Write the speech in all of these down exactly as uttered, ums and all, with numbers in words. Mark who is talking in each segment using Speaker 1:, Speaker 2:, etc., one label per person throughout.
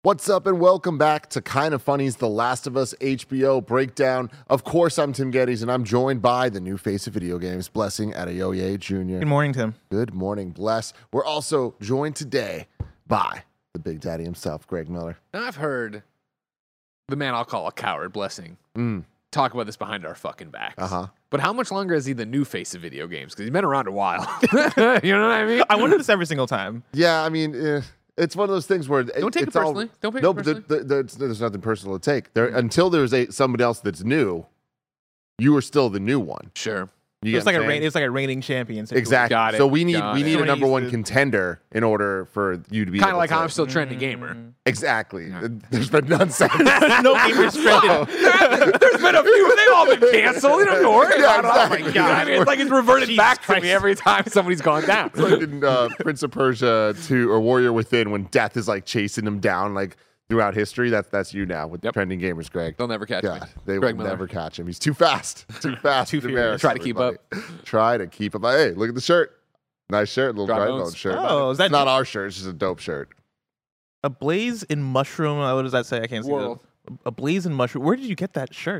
Speaker 1: What's up and welcome back to Kind of Funny's The Last of Us H B O breakdown. Of course, I'm Tim Geddes, and I'm joined by the new face of video games, Blessing Adeoye Junior
Speaker 2: Good morning, Tim.
Speaker 1: Good morning, Bless. We're also joined today by the Big Daddy himself, Greg Miller.
Speaker 3: Now, I've heard the man I'll call a coward, Blessing,
Speaker 1: Mm.
Speaker 3: talk about this behind our fucking backs.
Speaker 1: Uh-huh.
Speaker 3: But how much longer is he the new face of video games? Because he's been around a while. You know what I mean?
Speaker 2: I wonder this every single time.
Speaker 1: Yeah, I mean, eh, it's one of those things where
Speaker 3: Don't take it
Speaker 1: it's all-
Speaker 3: personally. Don't take
Speaker 1: no,
Speaker 3: it
Speaker 1: but there-
Speaker 3: personally.
Speaker 1: there- there's, there's nothing personal to take. There until there's a somebody else that's new. You are still the new one.
Speaker 3: Sure.
Speaker 1: You get
Speaker 2: It's like
Speaker 1: what
Speaker 2: a
Speaker 1: I'm
Speaker 2: reign,
Speaker 1: saying?
Speaker 2: it's like a reigning champion. situation.
Speaker 1: Exactly.
Speaker 3: Got it.
Speaker 1: So we need
Speaker 3: Got
Speaker 1: we
Speaker 3: it.
Speaker 1: need a
Speaker 2: Somebody
Speaker 1: number
Speaker 2: used
Speaker 1: one
Speaker 2: to-
Speaker 1: contender in order for you to be
Speaker 3: Kind of
Speaker 1: able
Speaker 3: like
Speaker 1: to,
Speaker 3: how I'm still trending gamer.
Speaker 1: exactly. There's been none since.
Speaker 2: No gamers trended.
Speaker 3: There's been a few. They've all been canceled. You don't have to worry
Speaker 1: Yeah,
Speaker 3: about it. Oh
Speaker 1: exactly.
Speaker 3: my God. I mean, it's like it's reverted
Speaker 2: Jesus
Speaker 3: back to
Speaker 2: Christ.
Speaker 3: me every time somebody's gone down.
Speaker 1: Like in uh, Prince of Persia two or Warrior Within, when death is like chasing them down like throughout history. That's that's you now with
Speaker 3: Yep.
Speaker 1: trending gamers, Greg.
Speaker 3: They'll never catch
Speaker 1: God,
Speaker 3: me.
Speaker 1: they
Speaker 3: Greg
Speaker 1: will
Speaker 3: Miller.
Speaker 1: never catch him. He's too fast. Too fast.
Speaker 2: Too
Speaker 1: to
Speaker 2: furious.
Speaker 1: embarrass
Speaker 3: Try to keep
Speaker 1: everybody. Try to keep up. Hey, look at the shirt. Nice shirt. Little
Speaker 3: Dry
Speaker 1: dry
Speaker 3: bones.
Speaker 1: bone shirt.
Speaker 2: Oh, is that
Speaker 1: It's not our shirt. It's just a dope shirt.
Speaker 2: a blaze in mushroom? uh, What does that say? I can't see
Speaker 3: World.
Speaker 2: it. A blaze in mushroom. Where did you get that shirt?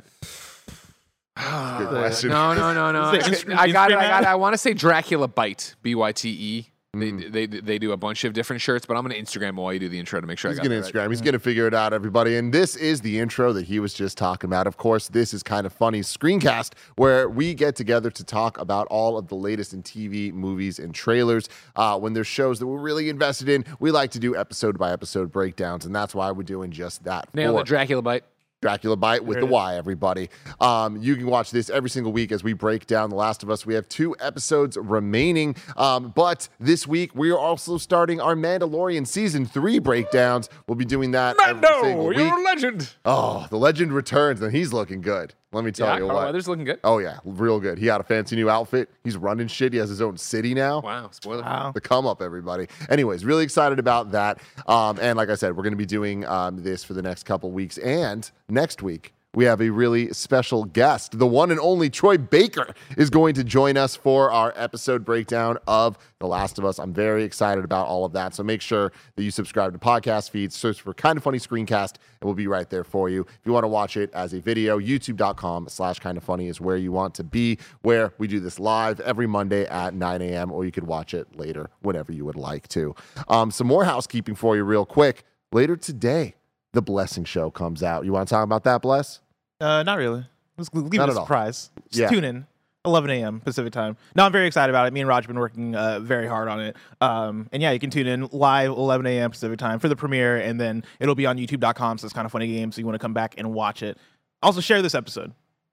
Speaker 1: Good question.
Speaker 3: No, no, no, no.
Speaker 2: Is it Inst-
Speaker 3: I got it. I
Speaker 2: Instagram
Speaker 3: got it.
Speaker 2: ad?
Speaker 3: I want to say Dracula Bite, B Y T E. They,
Speaker 1: Mm.
Speaker 3: they they do a bunch of different shirts, but I'm gonna Instagram while you do the intro to make sure
Speaker 1: He's
Speaker 3: I got
Speaker 1: going
Speaker 3: it
Speaker 1: to
Speaker 3: right.
Speaker 1: Instagram. He's going to figure it out, everybody. And this is the intro that he was just talking about. Of course, this is Kind of Funny screencast where we get together to talk about all of the latest in T V, movies, and trailers. Uh, when there's shows that we're really invested in, we like to do episode by episode breakdowns, and that's why we're doing just that.
Speaker 3: Nailed
Speaker 1: for
Speaker 3: it. Dracula Bite.
Speaker 1: Dracula Bite with
Speaker 2: There
Speaker 1: the
Speaker 2: it is.
Speaker 1: Y, everybody. Um, you can watch this every single week as we break down The Last of Us. We have two episodes remaining, um, but this week we are also starting our Mandalorian Season three breakdowns. We'll be doing that every single
Speaker 3: Mando,
Speaker 1: week.
Speaker 3: you're a legend.
Speaker 1: Oh, the legend returns, and he's looking good. Let me tell
Speaker 3: Yeah,
Speaker 1: you
Speaker 3: Carl
Speaker 1: what.
Speaker 3: Weathers looking good.
Speaker 1: Oh, yeah, real good. He got a fancy new outfit. He's running shit. He has his own city now.
Speaker 3: Wow, spoiler.
Speaker 2: Wow.
Speaker 1: The come up, everybody. Anyways, really excited about that. Um, and like I said, we're going to be doing um, this for the next couple weeks. And next week, we have a really special guest. The one and only Troy Baker is going to join us for our episode breakdown of The Last of Us. I'm very excited about all of that. So make sure that you subscribe to podcast feeds, search for Kind of Funny Screencast, and we'll be right there for you. If you want to watch it as a video, youtube.com slash kind of funny is where you want to be, where we do this live every Monday at nine a.m., or you could watch it later whenever you would like to. Um, some more housekeeping for you real quick. Later today, The Blessing Show comes out. You want to talk about that, Bless?
Speaker 2: Uh, not really. Let's leave
Speaker 1: Not
Speaker 2: it a
Speaker 1: at all.
Speaker 2: surprise. Just
Speaker 1: Yeah.
Speaker 2: tune in. eleven a.m. Pacific time. No, I'm very excited about it. Me and Raj have been working uh, very hard on it. Um, and yeah, you can tune in live eleven a.m. Pacific time for the premiere, and then it'll be on youtube dot com. So it's kind of funny game. So you want to come back and watch it. Also, share this episode.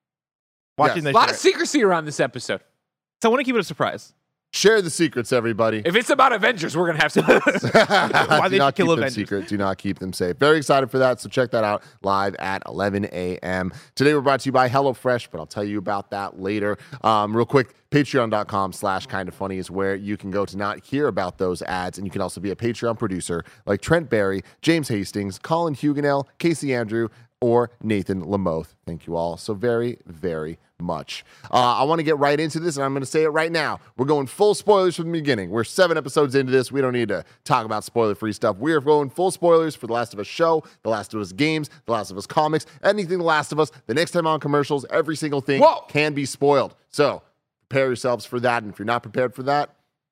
Speaker 2: Watching
Speaker 1: Yes.
Speaker 3: A lot
Speaker 2: this.
Speaker 3: of secrecy around this episode.
Speaker 2: So I want to keep it a surprise.
Speaker 1: Share the secrets, everybody.
Speaker 3: If it's about Avengers, we're gonna have secrets.
Speaker 2: Why
Speaker 1: Do
Speaker 2: they
Speaker 1: not
Speaker 2: should kill
Speaker 1: keep them
Speaker 2: Avengers.
Speaker 1: secret. Do not keep them safe. Very excited for that. So check that out live at eleven a.m. Today we're brought to you by HelloFresh, but I'll tell you about that later. Um, real quick, patreon.com slash kind of funny is where you can go to not hear about those ads. And you can also be a Patreon producer like Trent Barry, James Hastings, Colin Huguenel, Casey Andrew, or Nathan Lamoth. Thank you all so very, very much. Uh, I want to get right into this, and I'm going to say it right now. We're going full spoilers from the beginning. We're seven episodes into this. We don't need to talk about spoiler-free stuff. We are going full spoilers for The Last of Us show, The Last of Us games, The Last of Us comics, anything The Last of Us. The next time on commercials, every single thing
Speaker 3: Whoa.
Speaker 1: can be spoiled. So prepare yourselves for that, and if you're not prepared for that,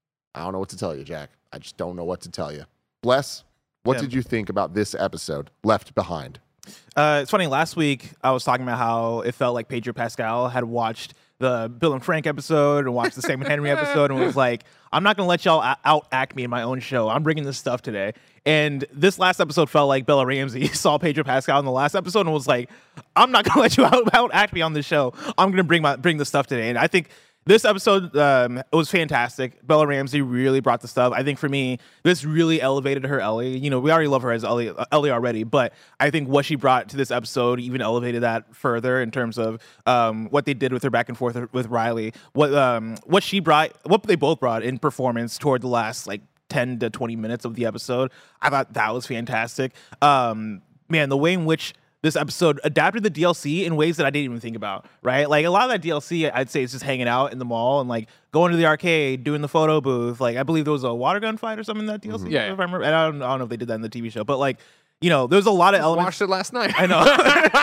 Speaker 1: I don't know what to tell you, Jack. I just don't know what to tell you. Bless, what
Speaker 2: Yeah.
Speaker 1: did you think about this episode, Left Behind?
Speaker 2: Uh, it's funny. Last week, I was talking about how it felt like Pedro Pascal had watched the Bill and Frank episode and watched the Sam and Henry episode and was like, I'm not going to let y'all out- out-act me in my own show. I'm bringing this stuff today. And this last episode felt like Bella Ramsey saw Pedro Pascal in the last episode and was like, I'm not going to let you out- out-act me on this show. I'm going to bring my bring the stuff today. And I think this episode um, it was fantastic. Bella Ramsey really brought the stuff. I think for me, this really elevated her Ellie. You know, we already love her as Ellie, uh, Ellie already, but I think what she brought to this episode even elevated that further in terms of um, what they did with her back and forth with Riley. What um, what she brought, what they both brought in performance toward the last like ten to twenty minutes of the episode. I thought that was fantastic. Um, man, the way in which this episode adapted the D L C in ways that I didn't even think about, right? Like a lot of that D L C, I'd say, is just hanging out in the mall and like going to the arcade, doing the photo booth. Like I believe there was a water gun fight or something in that D L C.
Speaker 3: Yeah, yeah.
Speaker 2: If I remember. And I don't, I don't know if they did that in the T V show, but like, you know, there's a lot of
Speaker 3: I
Speaker 2: elements.
Speaker 3: watched it last night.
Speaker 2: I know.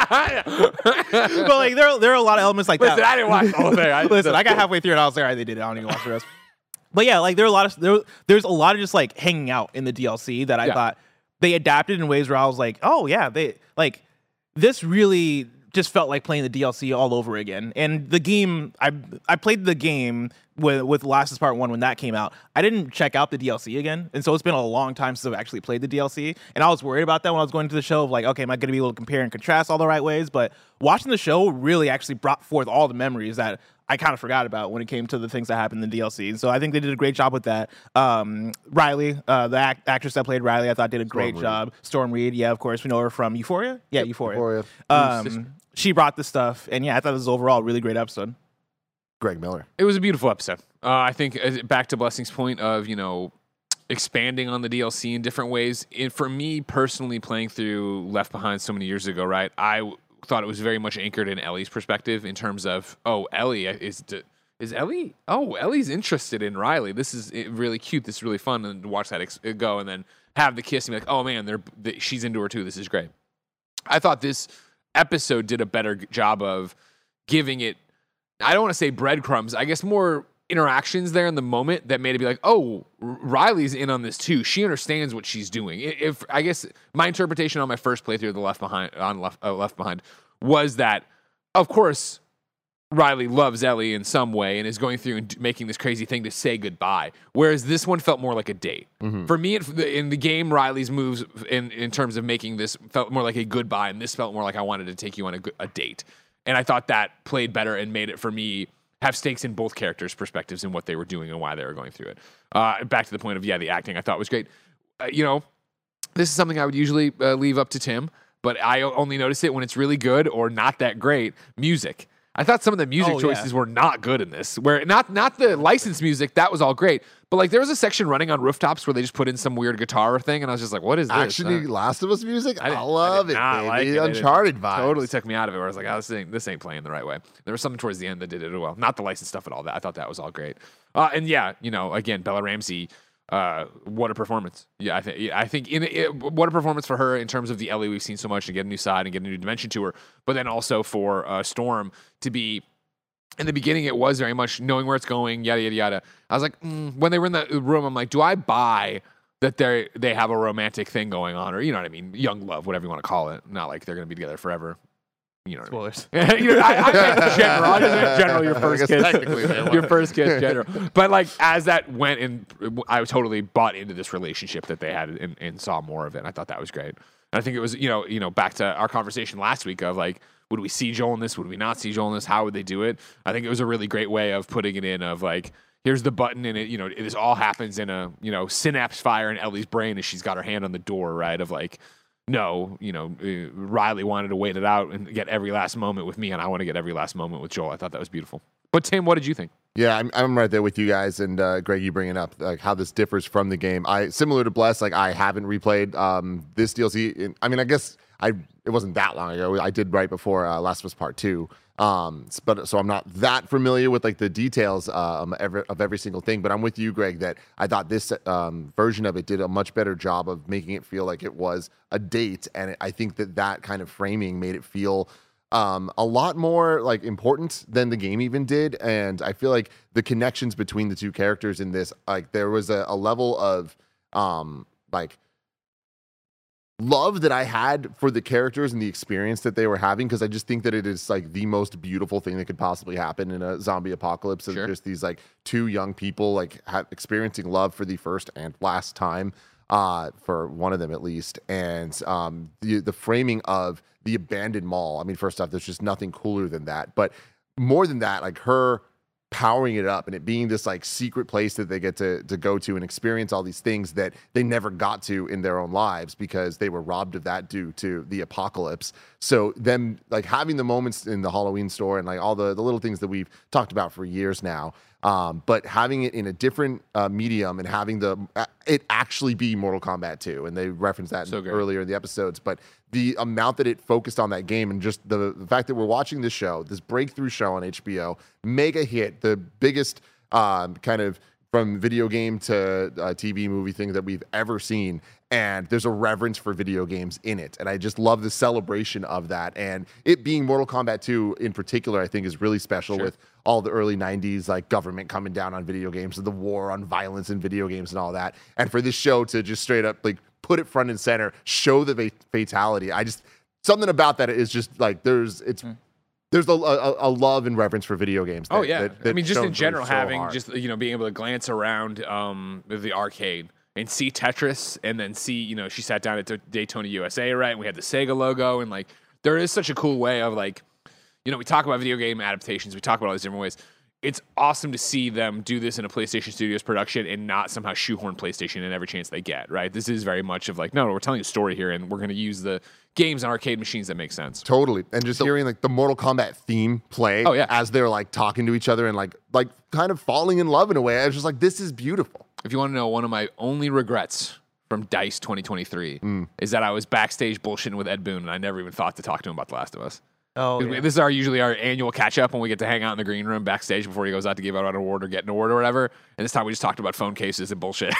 Speaker 2: But like there, there are a lot of elements like
Speaker 3: Listen,
Speaker 2: that.
Speaker 3: I didn't watch the whole thing. I,
Speaker 2: Listen, I got halfway through and I was like, all right, they did it. I don't even watch the rest. But yeah, like there are a lot of there, there's a lot of just like hanging out in the D L C that I
Speaker 3: Yeah.
Speaker 2: thought they adapted in ways where I was like, oh yeah, they like this really just felt like playing the D L C all over again. And the game, I I played the game with with Last of Us Part One when that came out. I didn't check out the D L C again, and so it's been a long time since I've actually played the D L C. And I was worried about that when I was going to the show of like, okay, am I going to be able to compare and contrast all the right ways? But watching the show really actually brought forth all the memories that I kind of forgot about when it came to the things that happened in the D L C. So I think they did a great job with that. Um, Riley, uh, the act- actress that played Riley, I thought did a great
Speaker 1: Reed.
Speaker 2: job. Storm Reed, yeah, of course, we know her from Euphoria. Yeah, Euphoria.
Speaker 1: Euphoria.
Speaker 2: Um, she brought the stuff, and yeah, I thought it was overall a really great episode.
Speaker 1: Greg Miller.
Speaker 3: It was a beautiful episode. Uh, I think uh, back to Blessing's point of, you know, expanding on the D L C in different ways. It, for me personally, playing through Left Behind so many years ago, right, I w- thought it was very much anchored in Ellie's perspective in terms of, oh, Ellie is... D- Is Ellie? Oh, Ellie's interested in Riley. This is eh, really cute. This is really fun. And to watch that ex- go and then have the kiss and be like, oh man, they're, they, she's into her too. This is great. I thought this episode did a better g- job of giving it, I don't want to say breadcrumbs, I guess more interactions there in the moment that made it be like, oh, R- Riley's in on this too. She understands what she's doing. I- If I guess my interpretation on my first playthrough of the Left Behind on Left, uh, Left Behind was that, of course, Riley loves Ellie in some way and is going through and d- making this crazy thing to say goodbye. Whereas this one felt more like a date.
Speaker 1: Mm-hmm.
Speaker 3: For me, it, in the game, Riley's moves in, in terms of making this felt more like a goodbye, and this felt more like I wanted to take you on a, go- a date. And I thought that played better and made it, for me, have stakes in both characters' perspectives and what they were doing and why they were going through it. Uh, back to the point of, yeah, the acting I thought was great. Uh, you know, this is something I would usually uh, leave up to Tim, but I o- only notice it when it's really good or not that great. Music. I thought some of the music
Speaker 2: Oh,
Speaker 3: choices
Speaker 2: yeah.
Speaker 3: were not good in this. Where not not the licensed music, that was all great. But like there was a section running on rooftops where they just put in some weird guitar thing, and I was just like, "What is this?"
Speaker 1: Actually,
Speaker 3: Uh,
Speaker 1: Last of Us music?
Speaker 3: I
Speaker 1: I,
Speaker 3: didn't- I
Speaker 1: love
Speaker 3: did
Speaker 1: it,
Speaker 3: not
Speaker 1: baby.
Speaker 3: like it. It
Speaker 1: Uncharted vibes.
Speaker 3: Totally took me out of it. Where I was like, "Oh, this ain't this ain't playing the right way." There was something towards the end that did it well. Not the licensed stuff at all. That I thought that was all great. Uh, and yeah, you know, again, Bella Ramsey. Uh, what a performance! Yeah, I think I think in it, what a performance for her in terms of the Ellie we've seen so much and get a new side and get a new dimension to her. But then also for uh, Storm to be. In the beginning, it was very much knowing where it's going, yada, yada, yada. I was like, mm. when they were in the room, I'm like, do I buy that they they have a romantic thing going on? Or, you know what I mean? Young love, whatever you want to call it. Not like they're going to be together forever. You know what I mean?
Speaker 2: Spoilers.
Speaker 3: You know, I, I meant in general. I just meant general, your
Speaker 1: I
Speaker 3: first
Speaker 1: guess
Speaker 3: kiss.
Speaker 1: technically they were.
Speaker 3: Your first kiss, general. But like, as that went in, I totally bought into this relationship that they had and, and saw more of it. And I thought that was great. And I think it was, you know, you know, back to our conversation last week of like, would we see Joel in this? Would we not see Joel in this? How would they do it? I think it was a really great way of putting it in of like, here's the button and it, you know, this all happens in a, you know, synapse fire in Ellie's brain as she's got her hand on the door, right? Of like, no, you know, uh, Riley wanted to wait it out and get every last moment with me, and I want to get every last moment with Joel. I thought that was beautiful. But Tim, what did you think?
Speaker 1: Yeah, I'm, I'm right there with you guys, and uh, Greg, you bringing up like how this differs from the game. I similar to Bless, like I haven't replayed um, this D L C. In, I mean, I guess I it wasn't that long ago. I did right before uh, Last of Us Part Two, um, but so I'm not that familiar with like the details um, every, of every single thing. But I'm with you, Greg, that I thought this um, version of it did a much better job of making it feel like it was a date, and I think that that kind of framing made it feel. Um, a lot more like important than the game even did, and I feel like the connections between the two characters in this, like there was a, a level of um, like love that I had for the characters and the experience that they were having, because I just think that it is like the most beautiful thing that could possibly happen in a zombie apocalypse. Of
Speaker 3: Sure.
Speaker 1: just these like two young people like ha- experiencing love for the first and last time. Uh, for one of them at least, and um, the the framing of the abandoned mall. I mean, first off, there's just nothing cooler than that. But more than that, like her powering it up and it being this like secret place that they get to to go to and experience all these things that they never got to in their own lives because they were robbed of that due to the apocalypse. So them like having the moments in the Halloween store and like all the the little things that we've talked about for years now. Um, but having it in a different uh, medium and having the uh, it actually be Mortal Kombat two, and they referenced that
Speaker 3: So great.
Speaker 1: earlier in the episodes. But the amount that it focused on that game and just the, the fact that we're watching this show, this breakthrough show on H B O, mega hit, the biggest um, kind of from video game to uh, T V movie thing that we've ever seen, and there's a reverence for video games in it. And I just love the celebration of that. And it being Mortal Kombat two in particular, I think is really special
Speaker 3: Sure.
Speaker 1: with all the early nineties, like government coming down on video games and the war on violence in video games and all that. And for this show to just straight up like put it front and center, show the fa- fatality. I just, something about that is just like, there's, it's, mm. there's a, a, a love and reverence for video games. That,
Speaker 3: oh yeah.
Speaker 1: that, that
Speaker 3: I mean, just in general,
Speaker 1: so
Speaker 3: having
Speaker 1: hard.
Speaker 3: just, you know, being able to glance around um, the arcade and see Tetris and then see, you know, she sat down at Daytona U S A, right? And we had the Sega logo, and like, there is such a cool way of like, you know, we talk about video game adaptations, we talk about all these different ways. It's awesome to see them do this in a PlayStation Studios production and not somehow shoehorn PlayStation in every chance they get, right? This is very much of like, no, no we're telling a story here, and we're going to use the games and arcade machines that make sense.
Speaker 1: Totally. And just so, hearing like the Mortal Kombat theme play
Speaker 3: oh, yeah.
Speaker 1: as they're like talking to each other and like like kind of falling in love in a way. I was just like, this is beautiful.
Speaker 3: If you want to know, one of my only regrets from DICE twenty twenty-three mm. is that I was backstage bullshitting with Ed Boon, and I never even thought to talk to him about The Last of Us.
Speaker 2: Oh,
Speaker 3: yeah.
Speaker 2: yeah.
Speaker 3: This is our usually our annual catch up when we get to hang out in the green room backstage before he goes out to give out an award or get an award or whatever. And this time we just talked about phone cases and bullshit.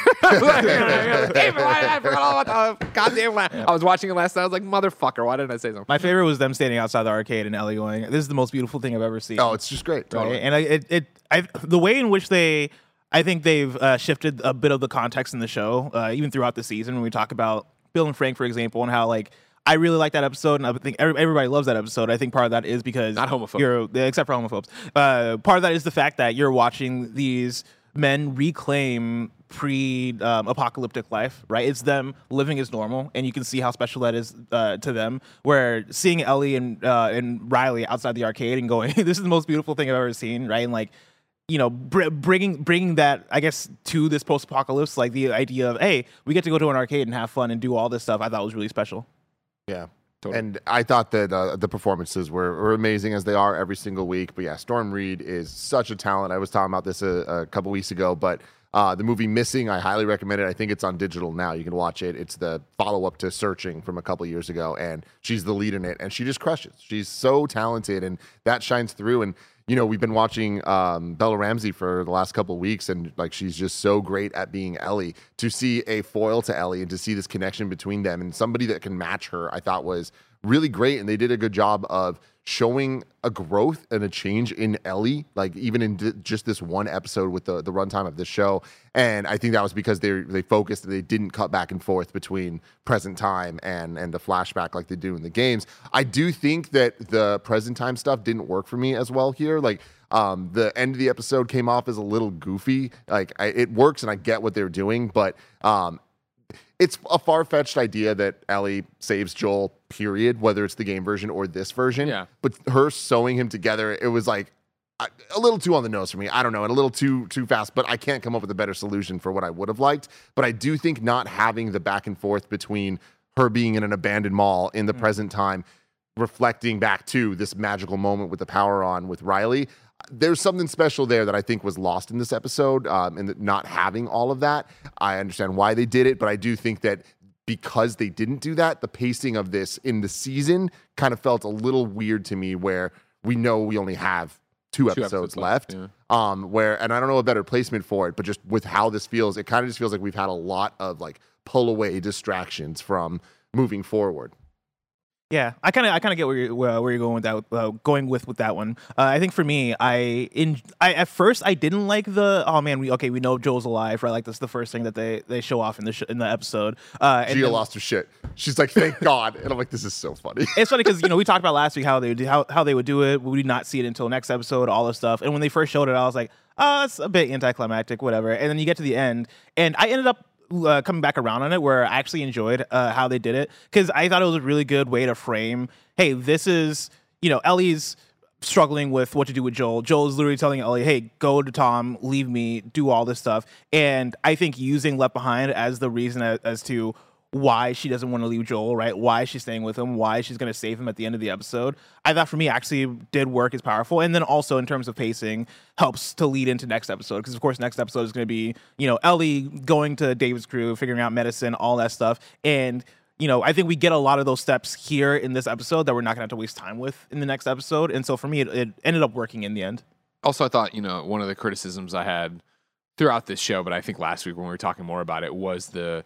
Speaker 3: I forgot all about the goddamn. I was watching it last night. I was like, motherfucker, why didn't I say something?
Speaker 2: My favorite was them standing outside the arcade and Ellie going, "This is the most beautiful thing I've ever seen."
Speaker 1: Oh, it's just great.
Speaker 2: Right?
Speaker 1: Totally.
Speaker 2: And I, it, it, I, the way in which they, I think they've uh, shifted a bit of the context in the show, uh, even throughout the season. When we talk about Bill and Frank, for example, and how like. I really like that episode, and I think everybody loves that episode. I think part of that is because
Speaker 3: not homophobic,
Speaker 2: you're, except for homophobes. Uh, part of that is the fact that you're watching these men reclaim pre-apocalyptic um, life, right? It's them living as normal, and you can see how special that is uh, to them. Where seeing Ellie and uh, and Riley outside the arcade and going, "This is the most beautiful thing I've ever seen," right? And like. You know, br- bringing bringing that, I guess, to this post-apocalypse, like the idea of, hey, we get to go to an arcade and have fun and do all this stuff. I thought was really special.
Speaker 1: Yeah.
Speaker 3: Totally.
Speaker 1: And I thought that uh, the performances were, were amazing as they are every single week. But yeah, Storm Reed is such a talent. I was talking about this a, a couple weeks ago, but uh, the movie Missing, I highly recommend it. I think it's on digital now. You can watch it. It's the follow-up to Searching from a couple years ago, and she's the lead in it, and she just crushes. She's so talented, and that shines through. And you know, we've been watching um, Bella Ramsey for the last couple of weeks, and like she's just so great at being Ellie. To see a foil to Ellie and to see this connection between them and somebody that can match her, I thought was really great. And they did a good job of showing a growth and a change in Ellie, like even in d- just this one episode with the, the runtime of this show. And I think that was because they they focused and they didn't cut back and forth between present time and, and the flashback like they do in the games. I do think that the present time stuff didn't work for me as well here. Like um, the end of the episode came off as a little goofy. Like I, it works and I get what they're doing, but um, it's a far-fetched idea that Ellie saves Joel, period, whether it's the game version or this version.
Speaker 3: Yeah.
Speaker 1: But her sewing him together, it was like a, a little too on the nose for me. I don't know, and a little too too fast, but I can't come up with a better solution for what I would have liked. But I do think not having the back and forth between her being in an abandoned mall in the mm. present time, reflecting back to this magical moment with the power on with Riley, there's something special there that I think was lost in this episode, um, and not having all of that. I understand why they did it, but I do think that because they didn't do that, the pacing of this in the season kind of felt a little weird to me, where we know we only have two, two episodes, episodes left. left yeah. Um, where, and I don't know a better placement for it, but just with how this feels, it kind of just feels like we've had a lot of like pull away distractions from moving forward.
Speaker 2: Yeah, I kind of, I kind of get where you're, where, where you're going with that, uh, going with with that one. Uh, I think for me, I in, I at first I didn't like the, oh man, we okay, we know Joel's alive, right? Like that's the first thing that they they show off in the sh- in the episode. Uh, and
Speaker 1: Gia
Speaker 2: then,
Speaker 1: lost her shit. She's like, thank God, and I'm like, this is so funny.
Speaker 2: It's funny because you know we talked about last week how they would, how how they would do it. We would not see it until next episode, all this stuff. And when they first showed it, I was like, oh, it's a bit anticlimactic, whatever. And then you get to the end, and I ended up. Uh, coming back around on it, where I actually enjoyed uh, how they did it, because I thought it was a really good way to frame, hey, this is, you know, Ellie's struggling with what to do with Joel. Joel's literally telling Ellie, hey, go to Tom, leave me, do all this stuff. And I think using Left Behind as the reason as, as to why she doesn't want to leave Joel, right? Why she's staying with him, why she's going to save him at the end of the episode. I thought for me actually did work as powerful. And then also in terms of pacing, helps to lead into next episode. Because of course, next episode is going to be, you know, Ellie going to David's crew, figuring out medicine, all that stuff. And, you know, I think we get a lot of those steps here in this episode that we're not going to have to waste time with in the next episode. And so for me, it, it ended up working in the end.
Speaker 3: Also, I thought, you know, one of the criticisms I had throughout this show, but I think last week when we were talking more about it, was the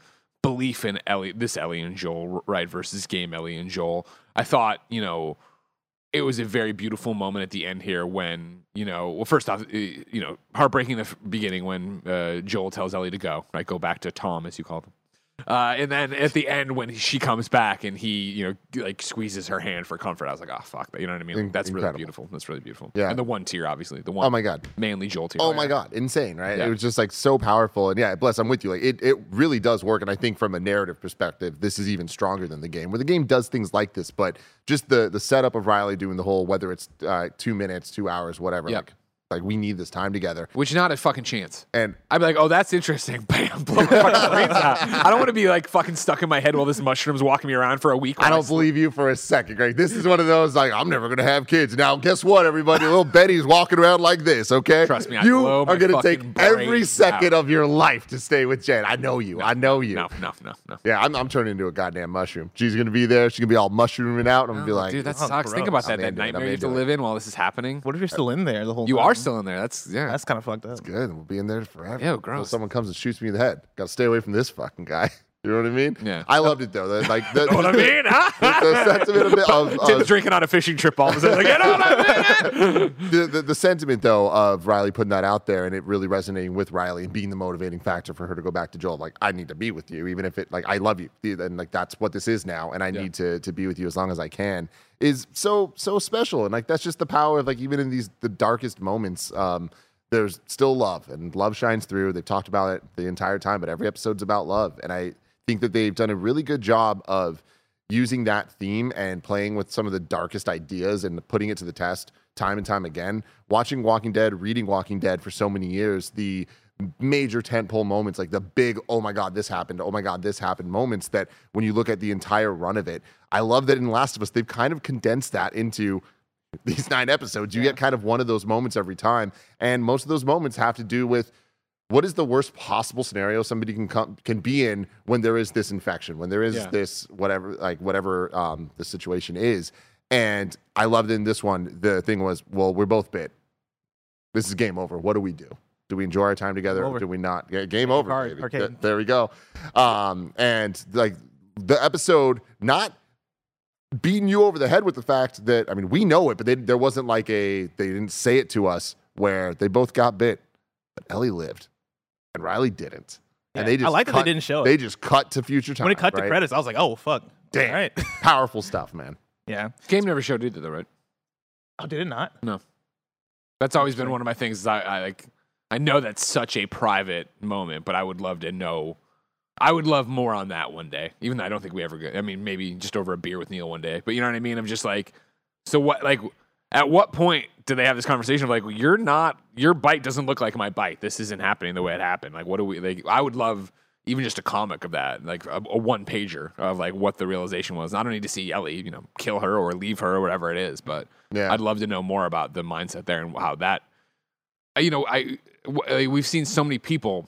Speaker 3: belief in Ellie, this Ellie and Joel, right, versus game Ellie and Joel. I thought, you know, it was a very beautiful moment at the end here when, you know, well, first off, you know, heartbreaking the beginning when uh, Joel tells Ellie to go, right, go back to Tom, as you called him. Uh, and then at the end when she comes back and he, you know, like squeezes her hand for comfort, I was like, oh, fuck that. You know what I mean? Like, that's
Speaker 1: Incredible.
Speaker 3: really beautiful. That's really beautiful.
Speaker 1: Yeah.
Speaker 3: And the one tear, obviously. The one
Speaker 1: Oh my God.
Speaker 3: manly Joel tear.
Speaker 1: Oh my God. Insane, right?
Speaker 3: Yeah.
Speaker 1: It was just like so powerful. And yeah, bless, I'm with you. Like it, it really does work. And I think from a narrative perspective, this is even stronger than the game, where the game does things like this, but just the the setup of Riley doing the whole, whether it's uh, two minutes, two hours, whatever,
Speaker 3: Yep.
Speaker 1: like, like we need this time together.
Speaker 3: Which not a fucking chance.
Speaker 1: And
Speaker 3: I'd be like, oh, that's interesting. Bam, blow my fucking brains out. I don't want to be like fucking stuck in my head while this mushroom's walking me around for a week.
Speaker 1: I
Speaker 3: while
Speaker 1: don't believe you for a second, Greg. This is one of those like I'm never gonna have kids. Now, guess what, everybody? Little Betty's walking around like this. Okay,
Speaker 3: Trust me, I
Speaker 1: you
Speaker 3: blow my
Speaker 1: are gonna take
Speaker 3: fucking
Speaker 1: every
Speaker 3: brains
Speaker 1: second
Speaker 3: out.
Speaker 1: of your life to stay with Jen. I know you. I know you.
Speaker 3: No, no, no, no.
Speaker 1: Yeah, I'm, I'm turning into a goddamn mushroom. She's gonna be there. She's gonna be all mushrooming out. I'm gonna be
Speaker 3: Oh,
Speaker 1: like,
Speaker 3: dude, that
Speaker 2: oh,
Speaker 3: sucks. Think
Speaker 2: gross.
Speaker 3: about that.
Speaker 1: I'm
Speaker 3: That
Speaker 1: into it.
Speaker 3: nightmare
Speaker 1: I'm
Speaker 3: you have to
Speaker 1: into it.
Speaker 3: live in while this is happening.
Speaker 2: What if you're still in there the whole
Speaker 3: You
Speaker 2: time?
Speaker 3: are still in there. That's yeah.
Speaker 2: That's kind of fucked up.
Speaker 1: good. We'll be in there forever.
Speaker 3: Ew,
Speaker 1: Until
Speaker 3: gross.
Speaker 1: someone comes and shoots me in the head. Got to stay away from this fucking guy. You know what I mean?
Speaker 3: Yeah.
Speaker 1: I loved it though. The, like the,
Speaker 3: know what I mean? Huh?
Speaker 1: the, the sentiment of, of,
Speaker 3: Tim's
Speaker 1: of
Speaker 3: drinking on a fishing trip all of a sudden. Like, you know what I mean?
Speaker 1: the, the the sentiment though of Riley putting that out there and it really resonating with Riley and being the motivating factor for her to go back to Joel. Like, I need to be with you, even if it like I love you, and like that's what this is now, and I
Speaker 3: Yeah.
Speaker 1: need to to be with you as long as I can. Is so so special, and like that's just the power of like even in these the darkest moments. Um, there's still love, and love shines through. They've talked about it the entire time, but every episode's about love, and I think that they've done a really good job of using that theme and playing with some of the darkest ideas and putting it to the test time and time again. Watching Walking Dead, reading Walking Dead for so many years, the major tentpole moments, like the big, oh my God, this happened, oh my God, this happened moments that when you look at the entire run of it, I love that in Last of Us, they've kind of condensed that into these nine episodes. You
Speaker 2: Yeah.
Speaker 1: get kind of one of those moments every time. And most of those moments have to do with what is the worst possible scenario somebody can come can be in when there is this infection, when there is
Speaker 3: Yeah.
Speaker 1: this whatever like whatever um, the situation is. And I loved in this one the thing was, well, we're both bit. This is game over. What do we do? Do we enjoy our time together?
Speaker 2: Over.
Speaker 1: Or do we not? Yeah, game over.
Speaker 2: Hard,
Speaker 1: baby.
Speaker 2: arcade.
Speaker 1: Th- there we go. Um, and like the episode not beating you over the head with the fact that I mean we know it, but they, there wasn't like a they didn't say it to us where they both got bit, but Ellie lived. And Riley didn't. And
Speaker 2: Yeah,
Speaker 1: they just
Speaker 2: I like that they
Speaker 1: cut-
Speaker 2: didn't show it.
Speaker 1: They just cut to future time.
Speaker 2: When it cut
Speaker 1: right?
Speaker 2: to credits, I was like, oh, fuck.
Speaker 1: Damn.
Speaker 2: All right.
Speaker 1: Powerful stuff, man.
Speaker 2: Yeah.
Speaker 3: Game never showed either, though, right?
Speaker 2: Oh, did it not?
Speaker 3: That's always been one of my things. Is I, I like. I know that's such a private moment, but I would love to know. I would love more on that one day. Even though I don't think we ever get. I mean, maybe just over a beer with Neil one day. But you know what I mean? I'm just like, so what? Like, at what point do they have this conversation of like, well, you're not. Your bite doesn't look like my bite. This isn't happening the way it happened. Like, what do we? Like, I would love even just a comic of that, like a, a one pager of like what the realization was. And I don't need to see Ellie, you know, kill her or leave her or whatever it is, but
Speaker 1: Yeah.
Speaker 3: I'd love to know more about the mindset there and how that. You know, I w- we've seen so many people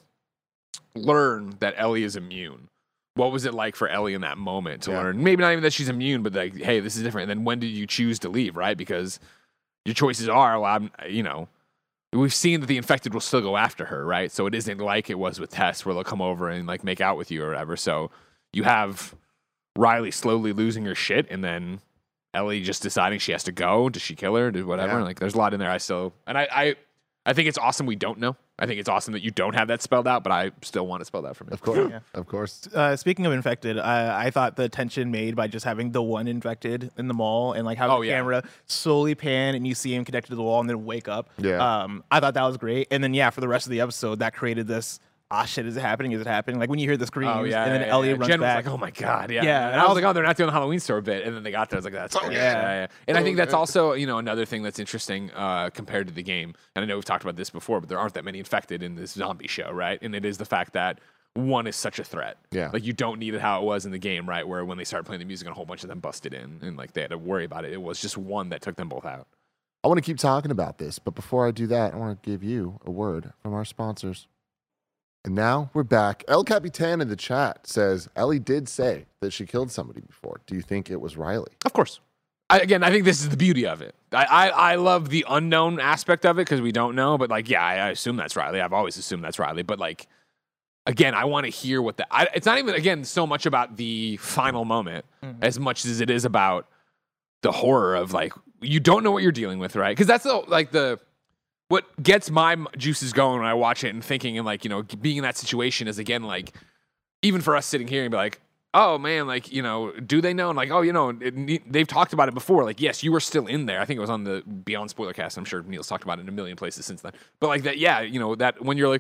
Speaker 3: learn that Ellie is immune. What was it like for Ellie in that moment to
Speaker 1: Yeah.
Speaker 3: learn? Maybe not even that she's immune, but like, hey, this is different. And then when did you choose to leave, right? Because your choices are, well, I'm, you know, we've seen that the infected will still go after her, right? So it isn't like it was with Tess where they'll come over and like make out with you or whatever. So you have Riley slowly losing her shit and then Ellie just deciding she has to go. Does she kill her? Do whatever?
Speaker 1: Yeah.
Speaker 3: Like there's a lot in there. I still, and I, I, I think it's awesome we don't know. I think it's awesome that you don't have that spelled out, but I still want it spelled out for me.
Speaker 1: Of course.
Speaker 2: Yeah.
Speaker 1: Of course.
Speaker 2: Uh, speaking of infected, I, I thought the tension made by just having the one infected in the mall and like how
Speaker 3: Oh,
Speaker 2: the
Speaker 3: yeah.
Speaker 2: camera slowly pan and you see him connected to the wall and then wake up.
Speaker 1: Yeah.
Speaker 2: Um, I thought that was great. And then yeah, for the rest of the episode, that created this. Ah, shit! Is it happening? Is it happening? Like when you hear the screams,
Speaker 3: Oh yeah,
Speaker 2: and then
Speaker 3: yeah,
Speaker 2: Elliot
Speaker 3: yeah.
Speaker 2: runs
Speaker 3: Jen
Speaker 2: back.
Speaker 3: was like, "Oh my god, yeah."
Speaker 2: Yeah,
Speaker 3: and,
Speaker 2: and
Speaker 3: I
Speaker 2: I
Speaker 3: was
Speaker 2: was-
Speaker 3: like, "Oh, they're not doing the Halloween store bit," and then they got there. I was like, "That's
Speaker 1: Oh,
Speaker 3: great.
Speaker 1: yeah.
Speaker 3: yeah, yeah, yeah." And I think that's
Speaker 1: good.
Speaker 3: also, you know, another thing that's interesting uh, compared to the game. And I know we've talked about this before, but there aren't that many infected in this zombie show, right? And it is the fact that one is such a threat.
Speaker 1: Yeah.
Speaker 3: like you don't need it how it was in the game, right? Where when they started playing the music, and a whole bunch of them busted in, and like they had to worry about it. It was just one that took them both out.
Speaker 1: I want to keep talking about this, but before I do that, I want to give you a word from our sponsors. And now we're back. El Capitan in the chat says, Ellie did say that she killed somebody before. Do you think it was Riley?
Speaker 3: Of course. I, again, I think this is the beauty of it. I, I, I love the unknown aspect of it because we don't know. But like, yeah, I, I assume that's Riley. I've always assumed that's Riley. But like, again, I want to hear what the. I, it's not even again so much about the final moment mm-hmm. as much as it is about the horror of like you don't know what you're dealing with, right? Because that's the, like the what gets my juices going when I watch it and thinking and like you know being in that situation is again like even for us sitting here and be like, oh man, like you know, do they know? And like, oh, you know, it, they've talked about it before. Like, yes, you were still in there. I think it was on the Beyond Spoilercast. I'm sure Neil's talked about it in a million places since then. But like that, yeah, you know, that when you're like.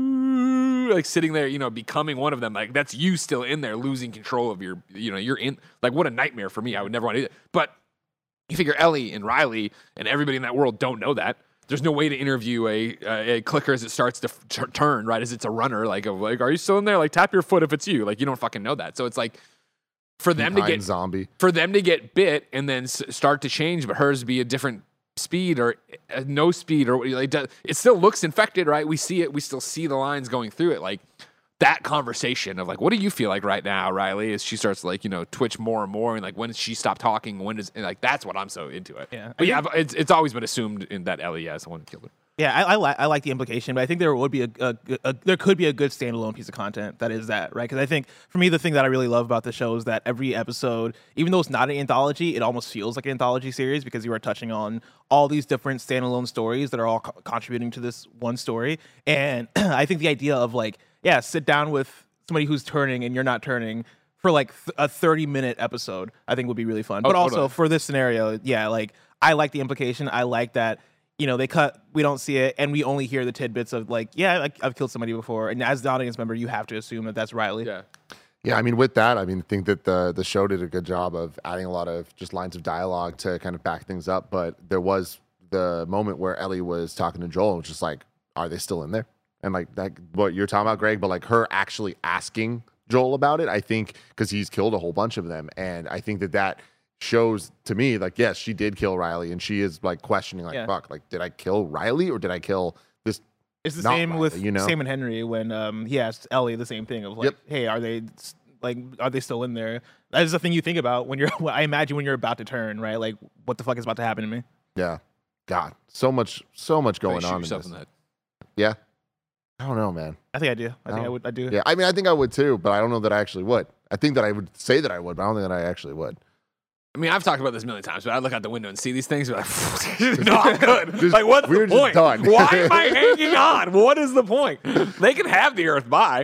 Speaker 3: Like sitting there, you know, becoming one of them, like that's you still in there, losing control of your, you know, you're in, like what a nightmare for me. I would never want to do that. But you figure Ellie and Riley and everybody in that world don't know that. There's no way to interview a a clicker as it starts to f- turn, right? As it's a runner, like, of like, are you still in there? Like, tap your foot if it's you. Like, you don't fucking know that. So it's like for them
Speaker 1: Behind
Speaker 3: to get
Speaker 1: zombie,
Speaker 3: for them to get bit and then s- start to change, but hers be a different speed or uh, no speed or like it still looks infected, right? We see it, we still see the lines going through it. Like that conversation of like, what do you feel like right now, Riley? As she starts like you know twitch more and more, and like when does she stop talking? When does and like that's what I'm so into it.
Speaker 2: Yeah,
Speaker 3: but yeah, it's it's always been assumed in that Ellie, yeah, is the one who killed her.
Speaker 2: Yeah, I, I like I like the implication, but I think there would be a, a, a there could be a good standalone piece of content that is that, right? Because I think for me the thing that I really love about the show is that every episode, even though it's not an anthology, it almost feels like an anthology series because you are touching on all these different standalone stories that are all co- contributing to this one story. And I think the idea of like, yeah, sit down with somebody who's turning and you're not turning for like th- a thirty minute episode, I think would be really fun.
Speaker 3: Oh,
Speaker 2: but also
Speaker 3: totally.
Speaker 2: for this scenario, yeah, like I like the implication. I like that. You know, they cut, we don't see it, and we only hear the tidbits of like, yeah, I, I've killed somebody before. And as the audience member, you have to assume that that's Riley.
Speaker 3: Yeah.
Speaker 1: Yeah, I mean, with that, I mean, I think that the the show did a good job of adding a lot of just lines of dialogue to kind of back things up. But there was the moment where Ellie was talking to Joel and was just like, are they still in there? And like that, what you're talking about, Greg, but like her actually asking Joel about it, I think, because he's killed a whole bunch of them. And I think that that shows to me like, yes, she did kill Riley, and she is like questioning like,
Speaker 2: Yeah.
Speaker 1: fuck, like, did I kill Riley or did I kill this?
Speaker 2: It's the
Speaker 1: Not
Speaker 2: same
Speaker 1: Riley,
Speaker 2: with
Speaker 1: you know?
Speaker 2: Sam and Henry when um, he asked Ellie the same thing of like,
Speaker 1: Yep.
Speaker 2: hey, are they like, are they still in there? That is the thing you think about when you're, I imagine when you're about to turn, right? Like, what the fuck is about to happen to me?
Speaker 1: Yeah, God, so much, so much going
Speaker 3: Like, shoot
Speaker 1: on in
Speaker 3: yourself
Speaker 1: this.
Speaker 3: in the head.
Speaker 1: Yeah, I don't know, man.
Speaker 2: I think I do. I think
Speaker 1: Oh.
Speaker 2: I would. I do.
Speaker 1: Yeah, I mean, I think I would too, but I don't know that I actually would. I think that I would say that I would, but I don't think that I actually would.
Speaker 3: I mean, I've talked about this a million times, but I look out the window and see these things. And be like, no, I'm good.
Speaker 1: Just-
Speaker 3: like, what's
Speaker 1: we're
Speaker 3: the
Speaker 1: just
Speaker 3: point?
Speaker 1: done.
Speaker 3: Why am I hanging on? What is the point? They can have the Earth by.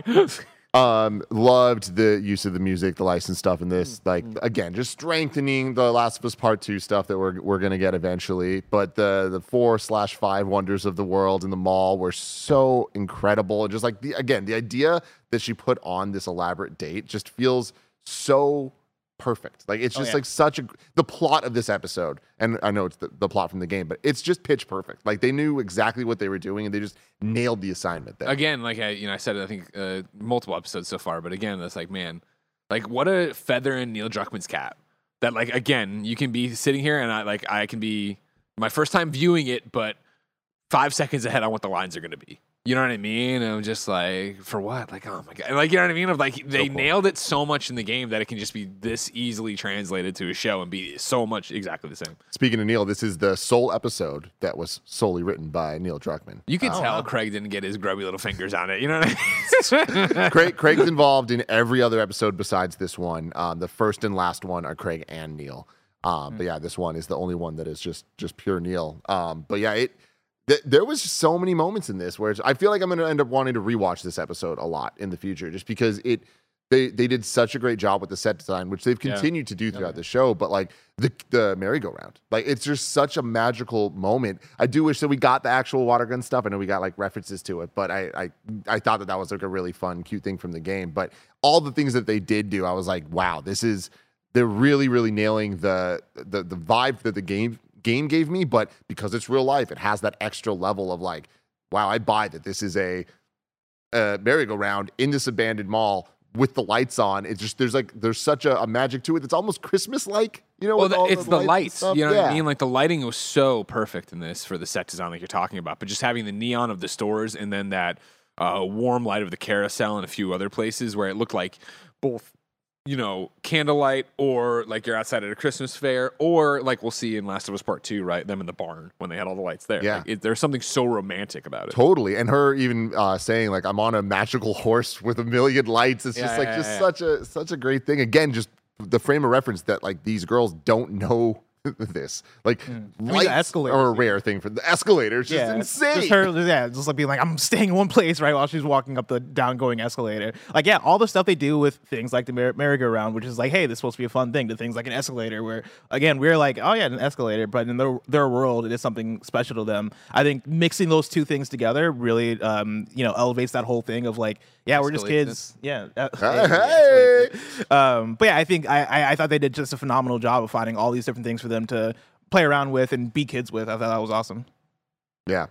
Speaker 1: Um, loved the use of the music, the license stuff in this.
Speaker 3: Mm-hmm.
Speaker 1: Like again, just strengthening the Last of Us Part Two stuff that we're we're gonna get eventually. But the the four slash five wonders of the world in the mall were so incredible, and just like the again, the idea that she put on this elaborate date just feels so perfect. Like it's
Speaker 2: Oh,
Speaker 1: just
Speaker 2: yeah.
Speaker 1: like such a the plot of this episode, and I know it's the, the plot from the game, but it's just pitch perfect. Like they knew exactly what they were doing, and they just nailed the assignment there.
Speaker 3: Again, like I, you know, I said it, I think uh, multiple episodes so far, but again, that's like, man, like what a feather in Neil Druckmann's cap. That like again, you can be sitting here and I like I can be my first time viewing it, but five seconds ahead on what the lines are going to be. You know what I mean? And I'm just like, for what? Like, oh my god! Like, you know what I mean? Of like, they
Speaker 1: cool.
Speaker 3: nailed it so much in the game that it can just be this easily translated to a show and be so much exactly the same.
Speaker 1: Speaking of Neil, this is the sole episode that was solely written by Neil Druckmann.
Speaker 3: You can
Speaker 2: Oh,
Speaker 3: tell
Speaker 2: wow.
Speaker 3: Craig didn't get his grubby little fingers on it. You know what I mean?
Speaker 1: Craig, Craig's involved in every other episode besides this one. Um, the first and last one are Craig and Neil. Um, But yeah, this one is the only one that is just just pure Neil. Um, but yeah, it th- there was so many moments in this where it's, I feel like I'm going to end up wanting to rewatch this episode a lot in the future, just because it they they did such a great job with the set design, which they've
Speaker 3: Yeah.
Speaker 1: continued to do throughout the show. But like the the merry-go-round, like it's just such a magical moment. I do wish that we got the actual water gun stuff. I know we got like references to it, but I I, I thought that that was like a really fun, cute thing from the game. But all the things that they did do, I was like, wow, this is they're really really nailing the the the vibe that the game game gave me. But because it's real life, it has that extra level of like, wow, I buy that this is a, a merry-go-round in this abandoned mall with the lights on. It's just there's like there's such a, a magic to it. It's almost Christmas like, you know.
Speaker 3: Well,
Speaker 1: with
Speaker 3: the,
Speaker 1: all
Speaker 3: it's the
Speaker 1: and
Speaker 3: lights.
Speaker 1: stuff.
Speaker 3: You know what
Speaker 1: Yeah.
Speaker 3: I mean? Like the lighting was so perfect in this for the set design, like you're talking about. But just having the neon of the stores and then that uh, warm light of the carousel and a few other places where it looked like both you know, candlelight, or like you're outside at a Christmas fair, or like we'll see in Last of Us Part Two, right? Them in the barn when they had all the lights there.
Speaker 1: Yeah.
Speaker 3: Like, it, there's something so romantic about it.
Speaker 1: Totally. And her even uh, saying like, I'm on a magical horse with a million lights. It's
Speaker 3: Yeah,
Speaker 1: just like
Speaker 3: yeah,
Speaker 1: just
Speaker 3: yeah.
Speaker 1: such a such a great thing. Again, just the frame of reference that like these girls don't know this. Like
Speaker 2: mean, the
Speaker 1: lights
Speaker 2: escalators,
Speaker 1: are a
Speaker 2: yeah.
Speaker 1: rare thing for the escalators. Just
Speaker 2: Yeah,
Speaker 1: insane.
Speaker 2: Just her, yeah, just like being like, I'm staying in one place, right, while she's walking up the down-going escalator. Like, yeah, all the stuff they do with things like the mer- merry-go-round, which is like, hey, this is supposed to be a fun thing, to things like an escalator, where, again, we're like, oh, yeah, an escalator, but in their, their world, it is something special to them. I think mixing those two things together really, um, you know, elevates that whole thing of like, yeah, we're just
Speaker 3: Escalates
Speaker 2: kids. Yeah. uh,
Speaker 1: Hey.
Speaker 2: um, but yeah, I think I, I, I thought they did just a phenomenal job of finding all these different things for them to play around with and be kids with. I thought that was awesome.
Speaker 1: Yeah.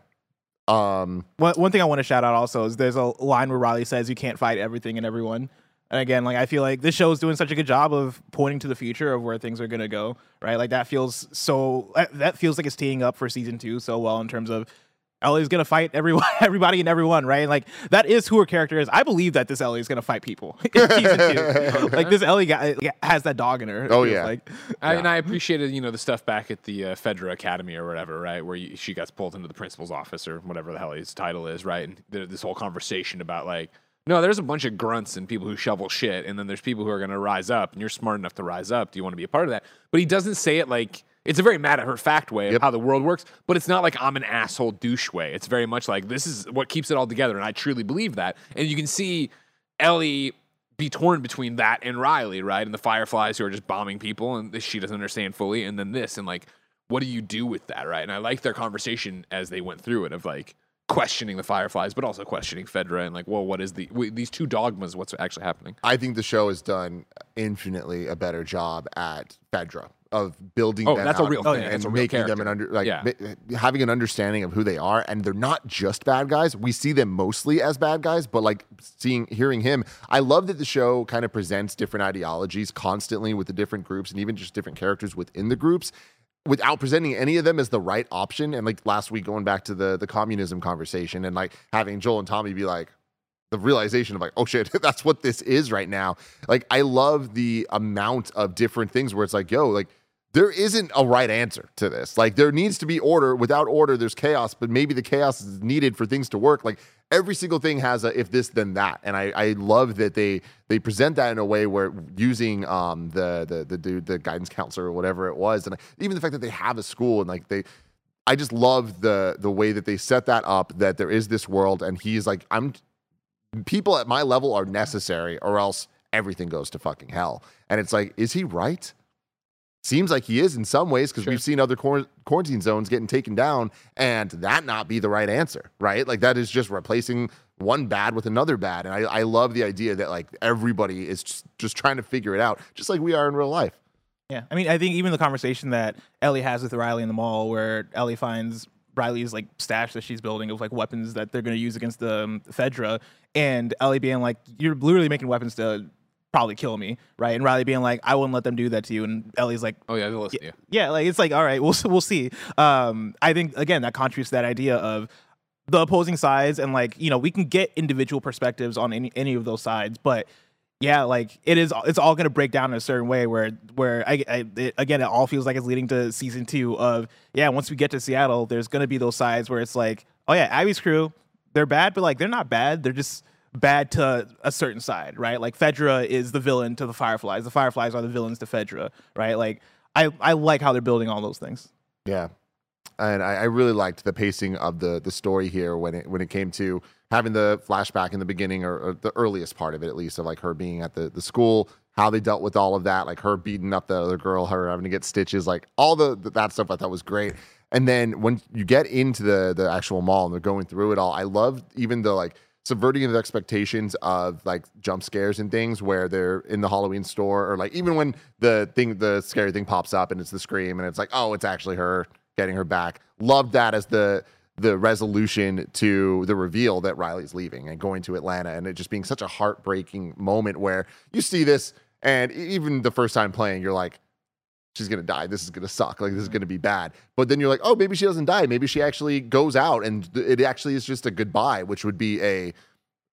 Speaker 1: Um,
Speaker 2: One, one thing I want to shout out also is there's a line where Riley says you can't fight everything and everyone. And again, like I feel like this show is doing such a good job of pointing to the future of where things are gonna go, right? Like that feels so that feels like it's teeing up for season two so well in terms of Ellie's gonna fight everyone, everybody and everyone, right? Like that is who her character is. I believe that this Ellie is gonna fight people in season two. Like this Ellie guy has that dog in her. it
Speaker 1: Oh,
Speaker 2: feels
Speaker 1: yeah.
Speaker 2: like.
Speaker 3: I, and I appreciated, you know, the stuff back at the uh, Fedra Academy or whatever, right, where you, she gets pulled into the principal's office or whatever the hell his title is, right, and there, this whole conversation about like, no, there's a bunch of grunts and people who shovel shit, and then there's people who are going to rise up, and you're smart enough to rise up. Do you want to be a part of that? But he doesn't say it like it's a very mad at her fact way of
Speaker 1: Yep.
Speaker 3: how the world works, but it's not like I'm an asshole douche way. It's very much like this is what keeps it all together, and I truly believe that. And you can see Ellie be torn between that and Riley, right? And the Fireflies who are just bombing people, and she doesn't understand fully, and then this, and like, what do you do with that, right? And I like their conversation as they went through it of like questioning the Fireflies, but also questioning Fedra and like, well, what is the w- these two dogmas? What's actually happening?
Speaker 1: I think the show has done infinitely a better job at Fedra of building
Speaker 3: Oh,
Speaker 1: them
Speaker 3: that's a
Speaker 1: out
Speaker 3: real
Speaker 1: and,
Speaker 3: thing. That's
Speaker 1: and
Speaker 3: a real
Speaker 1: making them an
Speaker 3: character.
Speaker 1: under like
Speaker 3: Yeah.
Speaker 1: ma- having an understanding of who they are, and they're not just bad guys. We see them mostly as bad guys, but like seeing hearing him, I love that the show kind of presents different ideologies constantly with the different groups and even just different characters within the groups, without presenting any of them as the right option. And like last week, going back to the the communism conversation and like having Joel and Tommy be like, the realization of like, oh shit, that's what this is right now. Like, I love the amount of different things where it's like, yo, like, there isn't a right answer to this. Like, there needs to be order. Without order, there's chaos, but maybe the chaos is needed for things to work. Like, every single thing has a if this, then that. And I, I love that they they present that in a way where using um the the the dude, the guidance counselor or whatever it was, and even the fact that they have a school and like they I just love the the way that they set that up, that there is this world, and he's like, I'm people at my level are necessary or else everything goes to fucking hell. And it's like, is he right? Seems like he is in some ways, because
Speaker 3: Sure.
Speaker 1: we've seen other quar- quarantine zones getting taken down and that not be the right answer, right? Like that is just replacing one bad with another bad. And I, I love the idea that like everybody is just, just trying to figure it out, just like we are in real life.
Speaker 2: Yeah, I mean, I think even the conversation that Ellie has with Riley in the mall, where Ellie finds Riley's like stash that she's building of like weapons that they're going to use against the um, Fedra, and Ellie being like, "You're literally making weapons to probably kill me," right? And Riley being like, "I wouldn't let them do that to you," and Ellie's like,
Speaker 3: Oh yeah, they'll listen to you.
Speaker 2: yeah, like it's like, all right, we'll we'll see. Um, I think again that contributes to that idea of the opposing sides, and like, you know, we can get individual perspectives on any any of those sides, but yeah, like it is, it's all going to break down in a certain way where where I, I it, again, it all feels like it's leading to season two of yeah. Once we get to Seattle, there's going to be those sides where it's like, oh yeah, Abby's crew, they're bad, but like they're not bad, they're just bad to a certain side, right? Like Fedra is the villain to the Fireflies. The Fireflies are the villains to Fedra, right? Like I, I like how they're building all those things.
Speaker 1: Yeah. And I, I really liked the pacing of the the story here when it when it came to having the flashback in the beginning, or, or the earliest part of it at least, of like her being at the, the school, how they dealt with all of that, like her beating up the other girl, her having to get stitches, like all the that stuff I thought was great. And then when you get into the the actual mall and they're going through it all, I love even the like subverting the expectations of like jump scares and things where they're in the Halloween store, or like even when the thing, the scary thing pops up and it's the scream and it's like, oh, it's actually her getting her back. Loved that as the the resolution to the reveal that Riley's leaving and going to Atlanta, and it just being such a heartbreaking moment where you see this, and even the first time playing, you're like, she's gonna die. This is gonna suck. Like, this is gonna be bad. But then you're like, oh, maybe she doesn't die. Maybe she actually goes out, and it actually is just a goodbye, which would be a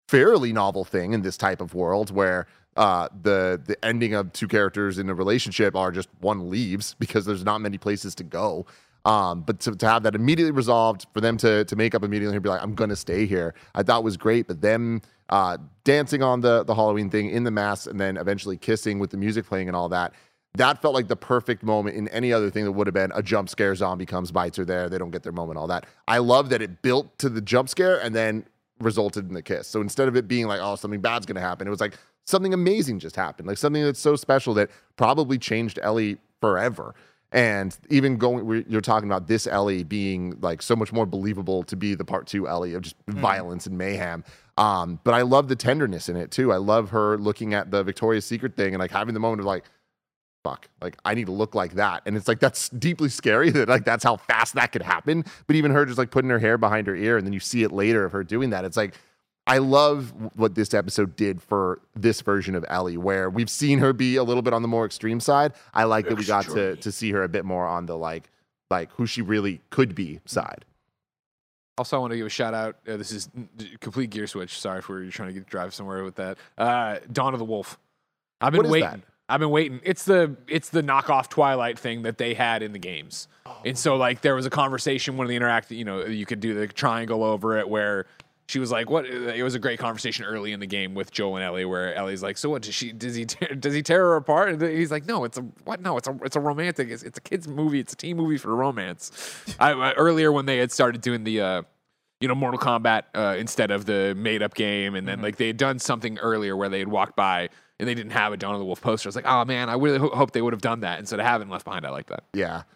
Speaker 1: fairly novel thing in this type of world where uh, the the ending of two characters in a relationship are just one leaves because there's not many places to go. Um, but to, to have that immediately resolved, for them to to make up immediately and be like, I'm gonna stay here, I thought was great. But them uh, dancing on the the Halloween thing in the mask and then eventually kissing with the music playing and all that, that felt like the perfect moment in any other thing that would have been a jump scare, zombie comes, bites her there, they don't get their moment, all that. I love that it built to the jump scare and then resulted in the kiss. So instead of it being like, oh, something bad's gonna happen, it was like something amazing just happened, like something that's so special that probably changed Ellie forever. And even going, you're talking about this Ellie being like so much more believable to be the part two Ellie of just mm. violence and mayhem. Um, but I love the tenderness in it too. I love her looking at the Victoria's Secret thing and like having the moment of like, fuck, like I need to look like that. And it's like, that's deeply scary that like, that's how fast that could happen. But even her just like putting her hair behind her ear and then you see it later of her doing that. It's like, I love what this episode did for this version of Ellie, where we've seen her be a little bit on the more extreme side. I like that we got to to see her a bit more on the like like who she really could be side.
Speaker 3: Also, I want to give a shout out. Uh, this is complete gear switch. Sorry if we're trying to get, drive somewhere with that. Uh, Dawn of the Wolf. I've been
Speaker 1: What is
Speaker 3: waiting.
Speaker 1: that?
Speaker 3: I've been waiting. It's the it's the knockoff Twilight thing that they had in the games. Oh. And so like there was a conversation when the interact. You know, you could do the triangle over it where. She was like, "What?" It was a great conversation early in the game with Joel and Ellie, where Ellie's like, "So what? Does she? Does he? Tear, does he tear her apart?" And he's like, "No, it's a what? No, it's a it's a romantic. It's, it's a kids movie. It's a teen movie for romance." I, I, earlier when they had started doing the, uh, you know, Mortal Kombat uh, instead of the made up game, and then mm-hmm. like they had done something earlier where they had walked by and they didn't have a Dawn of the Wolf poster. I was like, "Oh man, I really ho- hope they would have done that instead of having Left Behind." I like that.
Speaker 1: Yeah.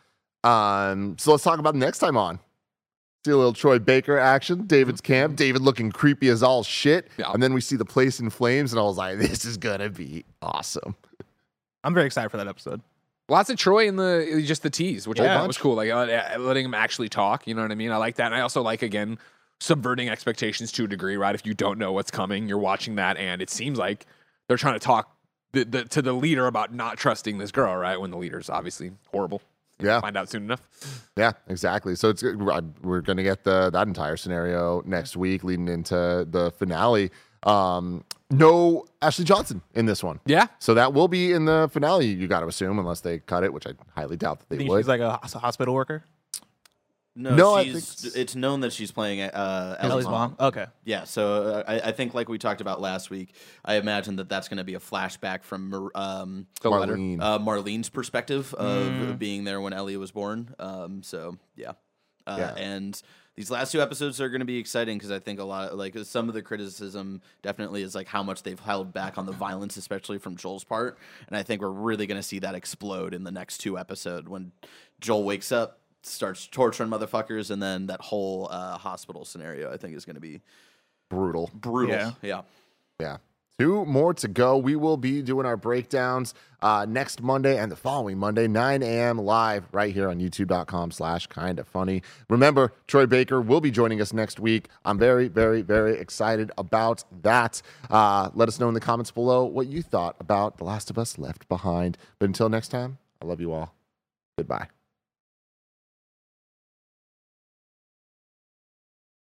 Speaker 1: Um. So let's talk about next time on. See a little Troy Baker action, David's camp, David looking creepy as all shit. Yeah. And then we see the place in flames, and I was like, this is going to be awesome.
Speaker 2: I'm very excited for that episode.
Speaker 3: Lots of Troy in the just the tease, which
Speaker 2: yeah.
Speaker 3: I thought was cool. Like uh, letting him actually talk, you know what I mean? I like that. And I also like, again, subverting expectations to a degree, right? If you don't know what's coming, you're watching that, and it seems like they're trying to talk the, the, to the leader about not trusting this girl, right? When the leader's obviously horrible.
Speaker 1: Yeah,
Speaker 3: find out soon enough.
Speaker 1: Yeah, exactly. So it's we're going to get the that entire scenario next week, leading into the finale. Um, no Ashley Johnson in this one.
Speaker 3: Yeah,
Speaker 1: so that will be in the finale. You got to assume, unless they cut it, which I highly doubt that they
Speaker 2: think
Speaker 1: would.
Speaker 2: She's like a, a hospital worker.
Speaker 4: No,
Speaker 1: no
Speaker 4: she's, I think it's known that she's playing uh, Ellie's,
Speaker 2: Ellie's
Speaker 4: mom.
Speaker 2: mom. Okay.
Speaker 4: Yeah, so uh, I, I think like we talked about last week, I imagine that that's going to be a flashback from um,
Speaker 1: Marlene.
Speaker 4: Uh, Marlene's perspective of
Speaker 2: Mm.
Speaker 4: being there when Ellie was born. Um, so yeah, uh,
Speaker 1: Yeah.
Speaker 4: and these last two episodes are going to be exciting because I think a lot, like some of the criticism, definitely is like how much they've held back on the violence, especially from Joel's part, and I think we're really going to see that explode in the next two episodes when Joel wakes up, starts torturing motherfuckers, and then that whole uh, hospital scenario I think is going to be
Speaker 1: brutal.
Speaker 4: brutal.
Speaker 2: Yeah.
Speaker 4: yeah.
Speaker 1: Yeah. Two more to go. We will be doing our breakdowns uh, next Monday and the following Monday, nine a.m. live right here on youtube.com slash kind of funny. Remember, Troy Baker will be joining us next week. I'm very, very, very excited about that. Uh, let us know in the comments below what you thought about The Last of Us Left Behind. But until next time, I love you all. Goodbye.